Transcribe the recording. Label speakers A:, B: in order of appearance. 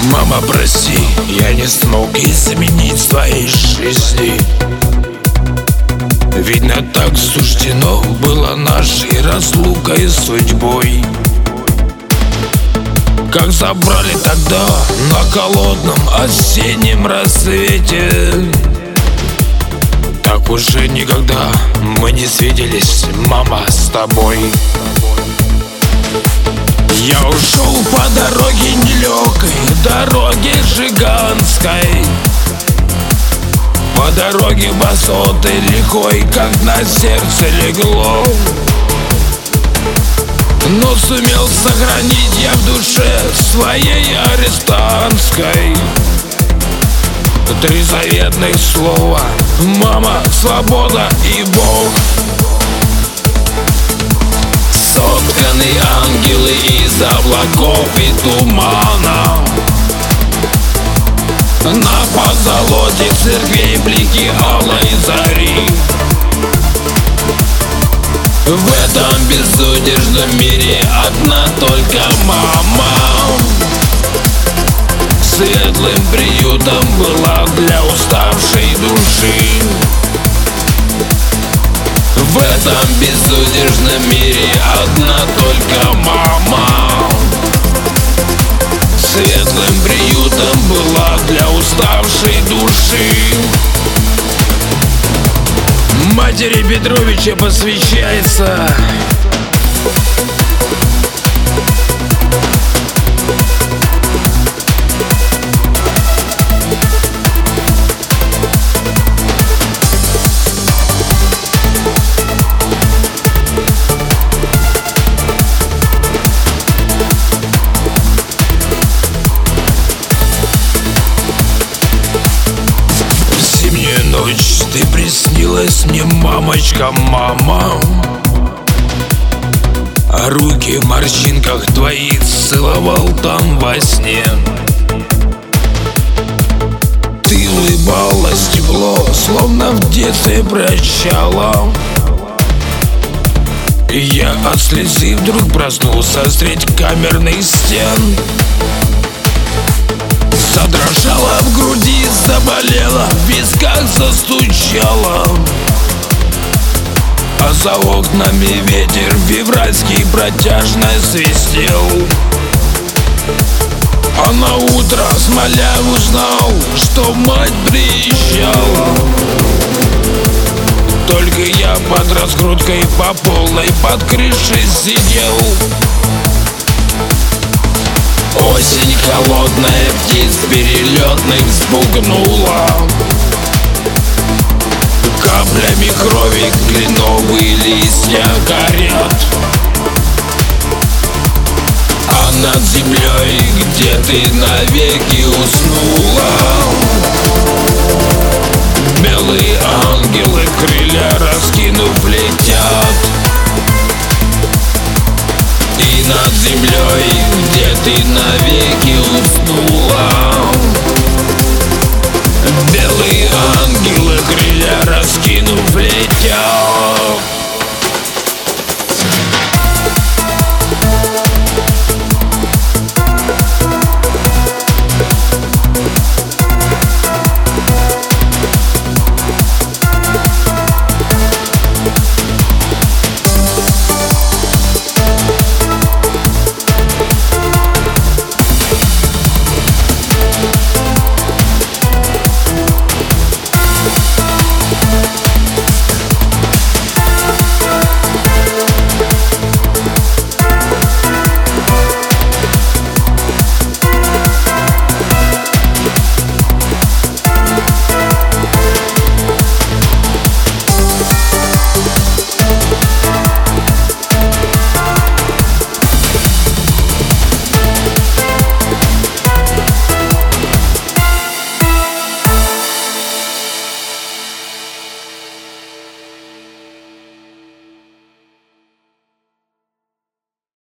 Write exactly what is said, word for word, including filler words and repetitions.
A: Мама, прости, я не смог изменить твоей жизни. Видно, так суждено было нашей разлукой судьбой. Как забрали тогда на холодном осеннем рассвете, так уже никогда мы не свиделись, мама, с тобой. Я ушел по дороге нелегкой, дороге жиганской, по дороге босотой лихой, как на сердце легло. Но сумел сохранить я в душе своей арестантской три заветных слова: мама, свобода и Бог. Сотканы ангелы из облаков и тумана, на позолоте церквей блики алой зари. В этом безудержном мире одна только мама светлым приютом была для уставшей души. В этом безудержном мире одна только мама светлым приютом была для уставшей души. Матери Петровича посвящается. Ночь ты приснилась мне, мамочка, мама, а руки в морщинках твоих целовал там во сне. Ты улыбалась тепло, словно в детстве прощала. И я от слезы вдруг проснулся средь камерных стен. Задрожала в груди, заболела, в висках застучала, а за окнами ветер февральский протяжно свистел. А на утро смоля узнал, что мать приезжала. Только я под раскруткой по полной под крышей сидел. Осень холодная, птиц перелетных спугнула, каплями крови кленовые листья горят. А над землей, где ты навеки уснула, белые ангелы крылья раскинув летят. И над землей, где ты навеки уснула, белые ангелы крылья раскинув летят.